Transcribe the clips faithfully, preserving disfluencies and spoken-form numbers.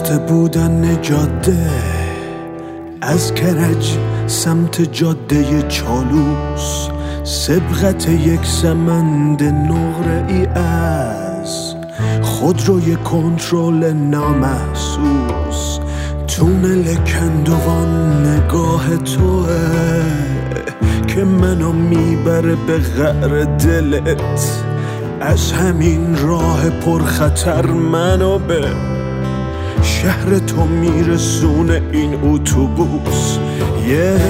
رفته بودن جاده از کرج سمت جاده چالوس، سبقت یک سمند نقره ای از خودروی کنترل نامحسوس. تونل کندوان نگاه توه که منو میبره به قعر دلت. از همین راه پرخطر منو به شهر تو میرسونه این اتوبوس. yeah.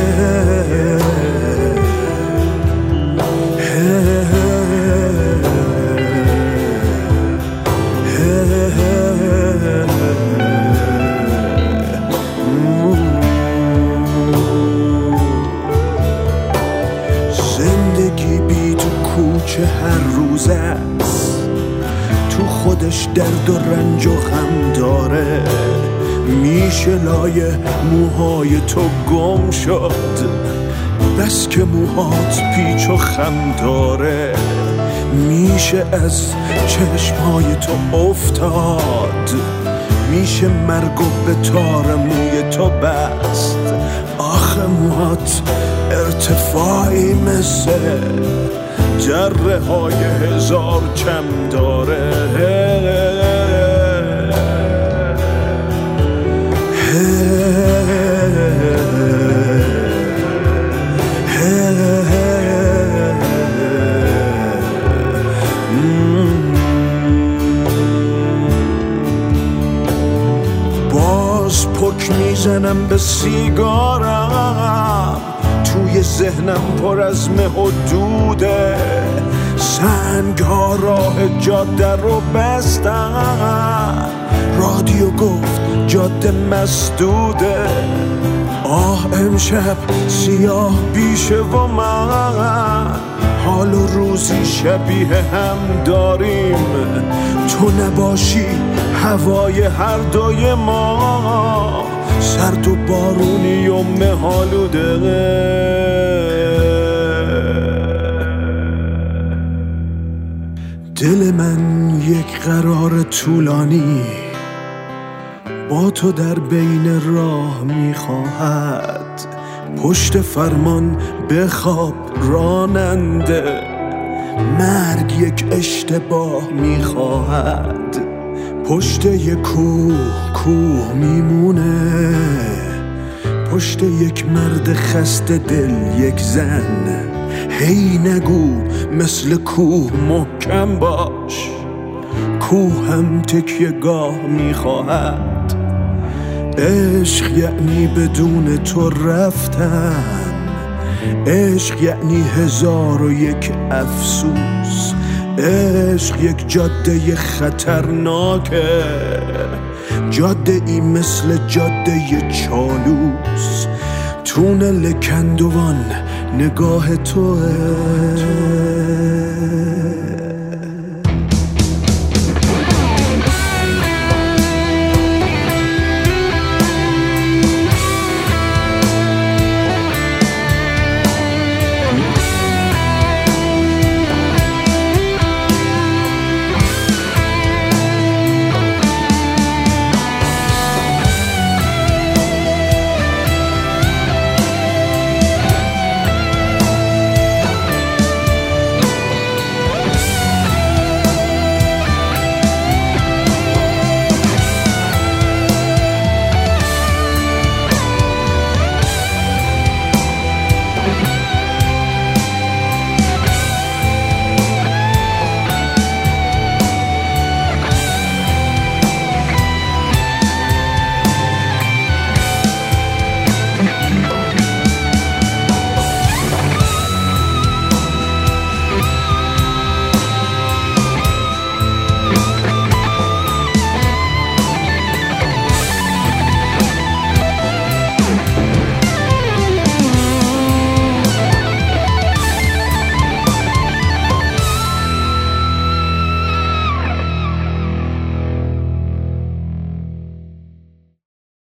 زندگی بی تو کوچه هر روز است، تو خودش درد و رنج و غم داره. میشه لای موهای تو گم شد بس که موهات پیچ و خم داره. میشه از چشمهای تو افتاد، میشه مرگ و به تار موی تو بست. آخه موهات ارتفاعی مثل جره های هزار چم داره. باز پک میزنم به سیگارم، توی ذهنم پر از مه و دوده. سنگ ها راه جاده رو بستن، رادیو گفت جاده مسدوده. آه امشب سیاه بیشه و من حال و روزی شبیه هم داریم. تو نباشی هوای هر دوی ما سرد و بارونی و مهالوده. دل من یک قرار طولانی با تو در بین راه میخواهد. پشت فرمان بخواب راننده، مرگ یک اشتباه میخواهد. پشت یک کوه کوه میمونه، پشت یک مرد خسته دل یک زن. هی نگو مثل کوه محکم باش، کوه هم تکیه گاه میخواهد. عشق یعنی بدون تو رفتن، عشق یعنی هزار و یک افسوس. عشق یک جاده خطرناکه، جاده ای مثل جاده چالوس. تونل کندوان نگاه توه.